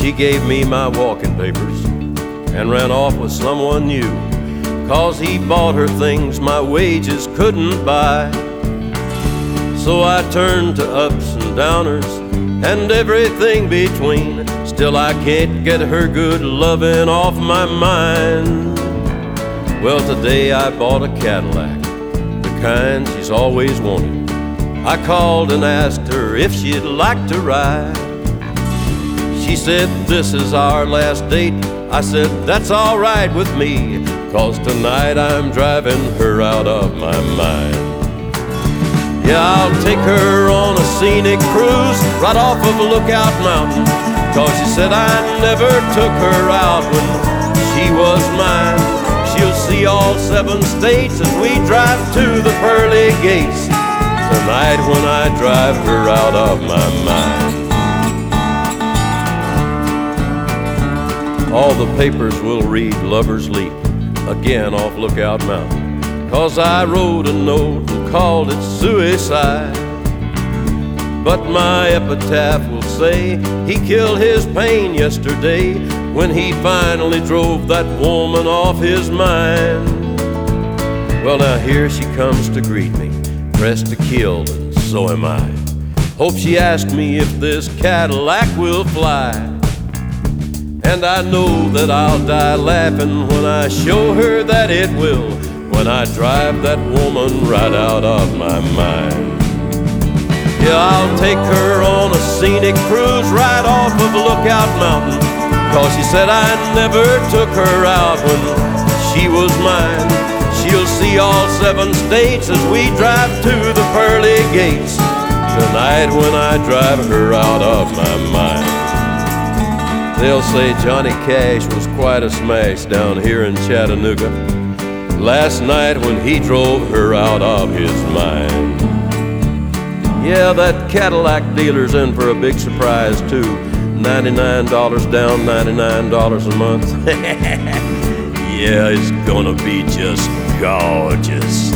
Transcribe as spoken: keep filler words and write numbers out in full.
She gave me my walking papers and ran off with someone new, 'cause he bought her things my wages couldn't buy. So I turned to ups and downers and everything between. Still I can't get her good loving off my mind. Well, today I bought a Cadillac, the kind she's always wanted. I called and asked her if she'd like to ride. She said, "This is our last date." I said, "That's all right with me, 'cause tonight I'm driving her out of my mind." Yeah, I'll take her on a scenic cruise right off of Lookout Mountain, 'cause she said I never took her out when she was mine. She'll see all seven states as we drive to the pearly gates tonight when I drive her out of my mind. All the papers will read Lover's Leap again off Lookout Mountain, 'cause I wrote a note and called it suicide. But my epitaph will say he killed his pain yesterday when he finally drove that woman off his mind. Well, now here she comes to greet me, pressed to kill, and so am I. Hope she asked me if this Cadillac will fly. And I know that I'll die laughing when I show her that it will, when I drive that woman right out of my mind. Yeah, I'll take her on a scenic cruise right off of Lookout Mountain, 'cause she said I never took her out when she was mine. She'll see all seven states as we drive to the pearly gates tonight when I drive her out of my mind. They'll say Johnny Cash was quite a smash down here in Chattanooga last night when he drove her out of his mind. Yeah, that Cadillac dealer's in for a big surprise too. ninety-nine dollars down, ninety-nine dollars a month. Yeah, it's gonna be just gorgeous.